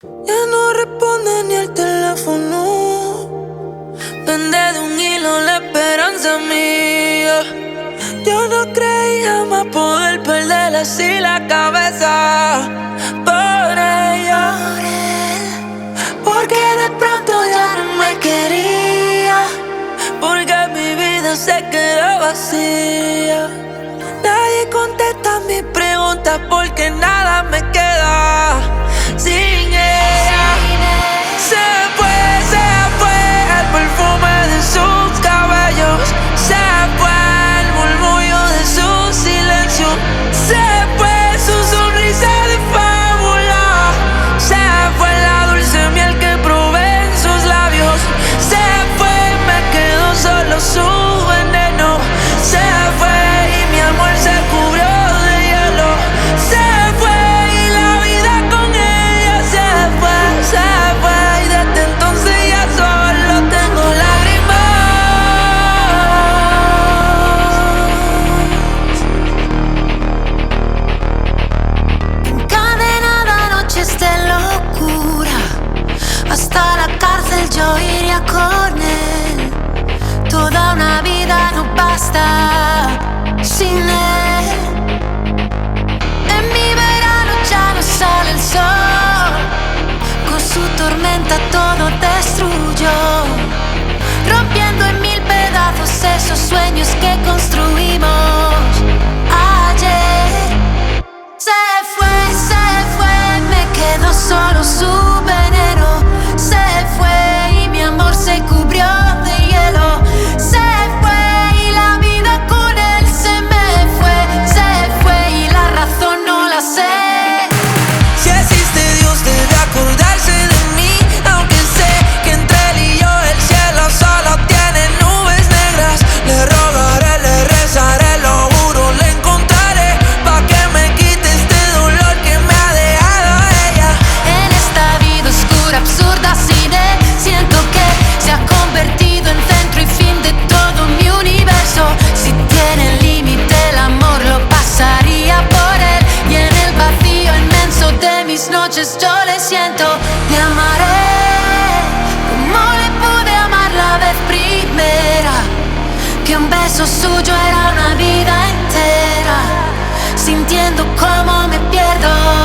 Ya no responde ni el teléfono. Pende de un hilo la esperanza mía. Yo no creí jamás poder perder así la cabeza por ella, porque de pronto ya no me quería, porque mi vida se quedó vacía. Nadie contesta mis preguntas porque nada me queda sin ella. Se fue el perfume de sus cabellos, se fue el murmullo de su silencio, se fue su sonrisa de fábula, se fue la dulce miel que probé en sus labios, se fue y me quedó solo su veneno, se fue y mi amor se cubrió de hielo, se fue y la vida con ella se fue y desde entonces ya solo tengo lágrimas. Encadenada a noches de locura, hasta la cárcel yo iría con él. Toda una vida no basta sin él. En mi verano ya no sale el sol, con su tormenta todo destruyó, rompiendo en mil pedazos esos sueños que construimos ayer. Se fue, me quedó solo su veneno, se fue y mi amor se cubrió de hielo, se fue y la vida con él se fue y la razón no la sé. Si existe Dios debe acordarse de mí, aunque sé que entre él y yo el cielo solo tiene nubes negras. Le rogaré, le rezaré, lo juro, le encontraré, pa' que me quite este dolor que me ha dejado ella. En esta vida oscura, absurda, sin él, siento que se ha convertido en centro y fin de todo mi universo. Si tiene límite el amor lo pasaría por él, y en el vacío inmenso de mis noches yo le siento. Le amaré como le pude amar la vez primera, que un beso suyo era una vida entera, sintiendo cómo me pierdo